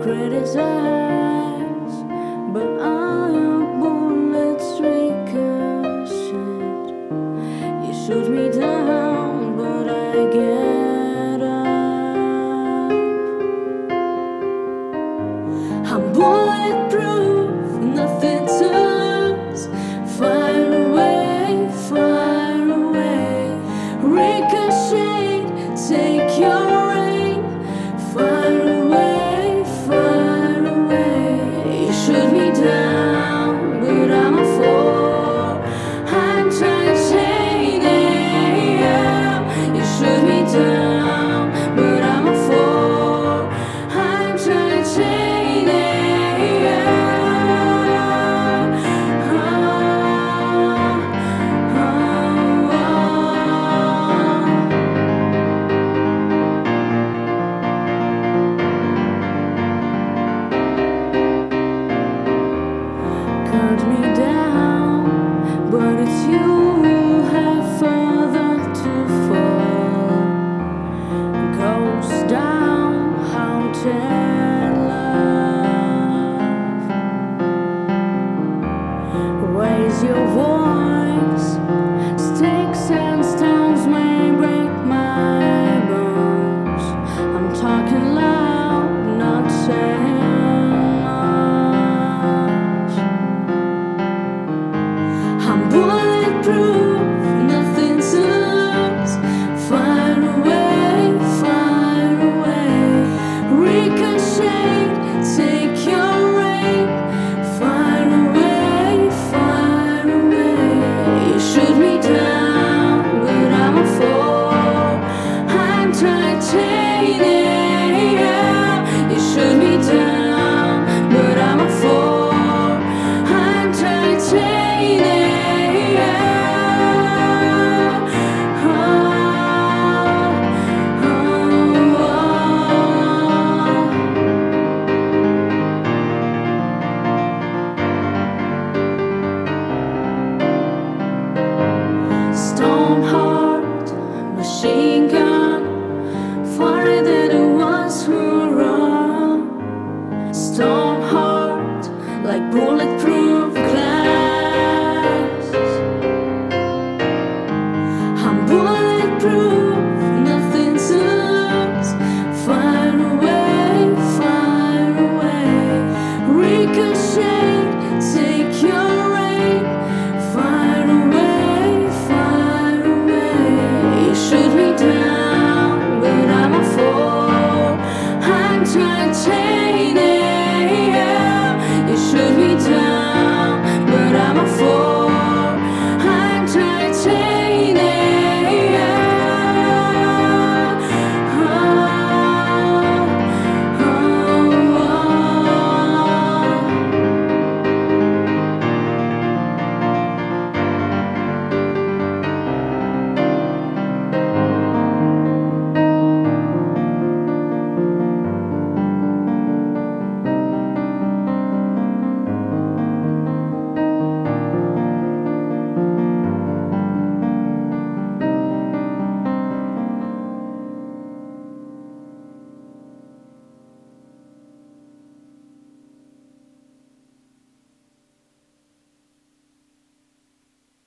criticize, but all your bullets ricochet. You shoot me down, but I get up. I'm bulletproof, nothing to lose. Fire away, fire away. Ricochet, take your aim. Fire away, fire away. You shoot me down, but I'm a fool. I'm titanium. You shoot me down, but I'm a fool. I'm titanium. Cut me down, but it's you who have further to fall. Ghost down, haunted love. Raise your voice. Sticks and stones may break my bones. I'm talking loud, not saying much. I'm bulletproof, nothing to lose. Fire away, fire away. Ricochet, take your aim. Fire away, fire away. You shoot me down, but I'm a fool. I'm titanium. You shoot me down, but I'm a fool. I'm titanium. Stone heart, machine gun.